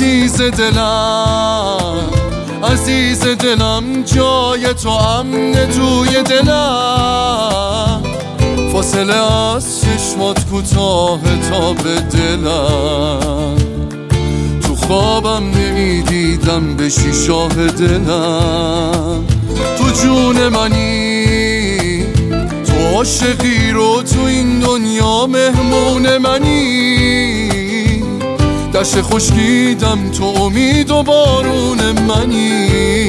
عزیز دلم، عزیز دلم، جای تو امن توی دلم، فاصله از چشمات کوتاه تا به دلم، تو خوابم نمیدیدم بشی شاه دلم، تو جون منی، تو عاشقی رو تو این دنیا مهمون منی، دشت خشکیدم تو امید و بارون منی،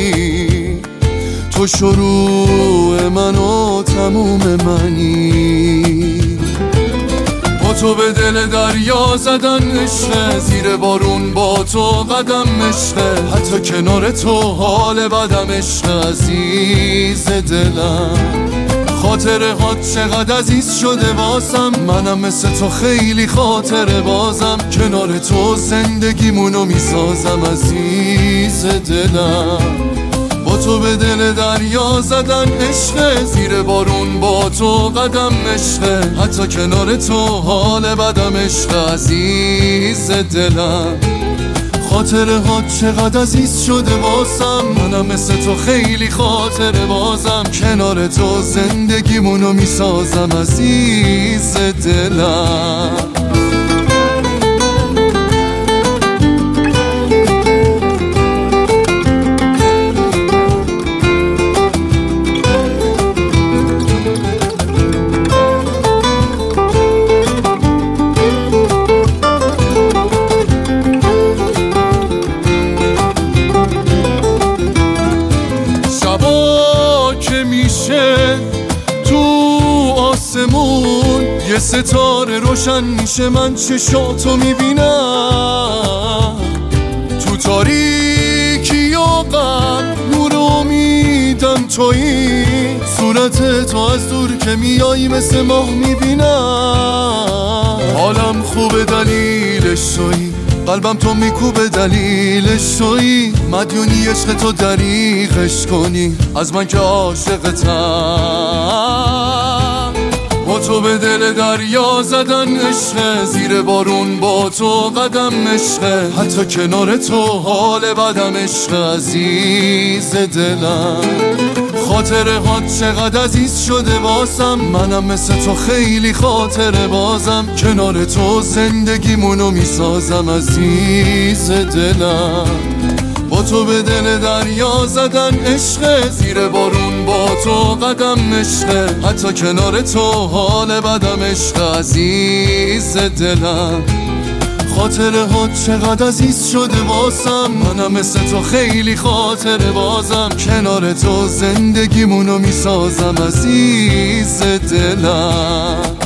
تو شروع من و تموم منی، با تو به دل دریا زدن عشق، زیر بارون با تو قدم عشق، حتی کنار تو حال بدم عشق، عزیز دلم، خاطره ها چقدر عزیز شده واسم، منم مثل تو خیلی خاطره بازم، کنار تو زندگیمونو میسازم، عزیز دلم، با تو به دل دریا زدن عشق، زیر بارون با تو قدم عشق، حتی کنار تو حال بدم عشق، عزیز دلم، خاطره ها چقدر عزیز شده واسم، منم مثل تو خیلی خاطره بازم، کنار تو زندگیمونو میسازم، عزیز دلم. تو آسمون یه ستاره روشن میشه، من چشاتو میبینم، تو تاریکی و غم نور امیدم تویی، صورت تو از دور که میایی مثل ماه میبینم، حالم خوبه دلیلش تویی، قلبم تو میکوبه دلیلش تویی، مدیونی عشق تو دریغش کنی از من که عاشقتم، با تو به دل دریا زدن عشق، زیر بارون با تو قدم عشق، حتی کنار تو حال بدم عشق، عزیز دلم، خاطره ها چقدر عزیز شده واسم، منم مثل تو خیلی خاطره بازم، کنار تو زندگیمونو میسازم، عزیز دلم، با تو به دل دریا زدن عشق، زیر بارون با تو قدم عشق، حتی کنار تو حال بدم عشق، عزیز دلم، خاطره ها چقدر عزیز شده واسم، منم مثل تو خیلی خاطره بازم، کنار تو زندگیمونو میسازم، عزیز دلم.